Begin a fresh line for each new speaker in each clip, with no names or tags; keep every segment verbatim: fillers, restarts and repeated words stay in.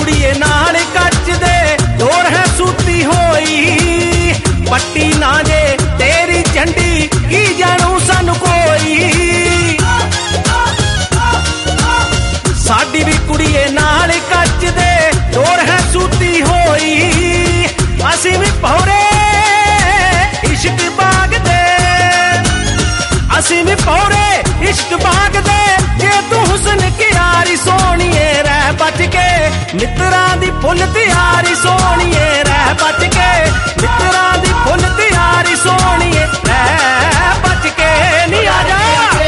कुड़िए नाल कच they adore है सूती होई पट्टी ना जे तेरी झंडी की जानू सानू कोई साडी भी कुड़िए नाल कच दे डोर है सूती होई असी भी पौरे इश्क बाग दे असी भी पौरे इश्क बाग दे जे तू हुस्न की यारी सोनिए रह बच के मित्रा दी फुल त्यारी सोनिए रह बच के मित्रा दी फुल त्यारी सोनिए रह बच के नी आ जा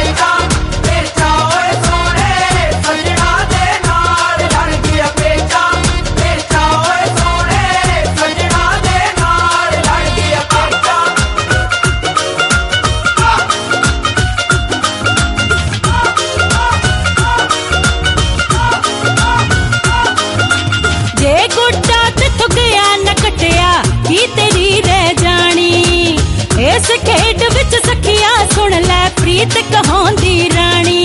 इस खेड विच सखिया सुन लै प्रीत कहांदी रानी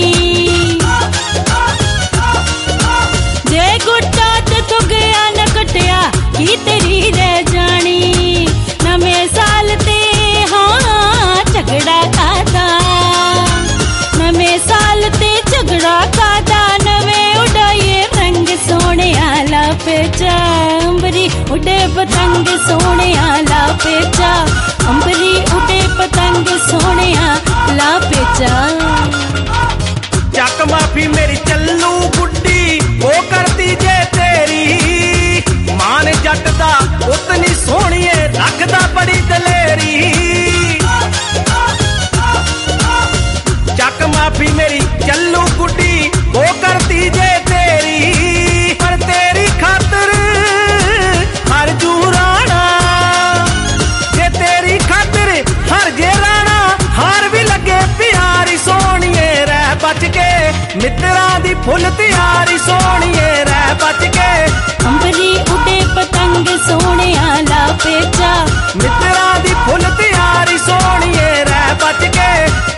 जे गुट्टा ते तू गया न कटिया की तेरी रह जानी नवे साल ते हाँ झगड़ा खादा नवे साल ते झगड़ा खादा नवे उड़ाए रंग सोने आला पेचा अंबरी उड़े पतंग सोने आला पेचा अंबरी उड़े पतंग सोने ला पेचा चक माफी मेरी चल्लू गुड्डी वो करती जे तेरी मान जट दा उतनी सोहणीए रखदा बड़ी दलेरी चक माफी मेरी चल्लू गुड्डी वो करती जे तेरी पर तेरी खातर हर जू राणा जे तेरी खातर हर जे राणा हार भी लगे प्यारी सोनिए रह बच के मित्रा दी फुल त्यारी सोनिए रह बच के अंबरी उड़े पतंग सोने आला पेचा मित्रा दी फुल त्यारी सोनिए रह बच के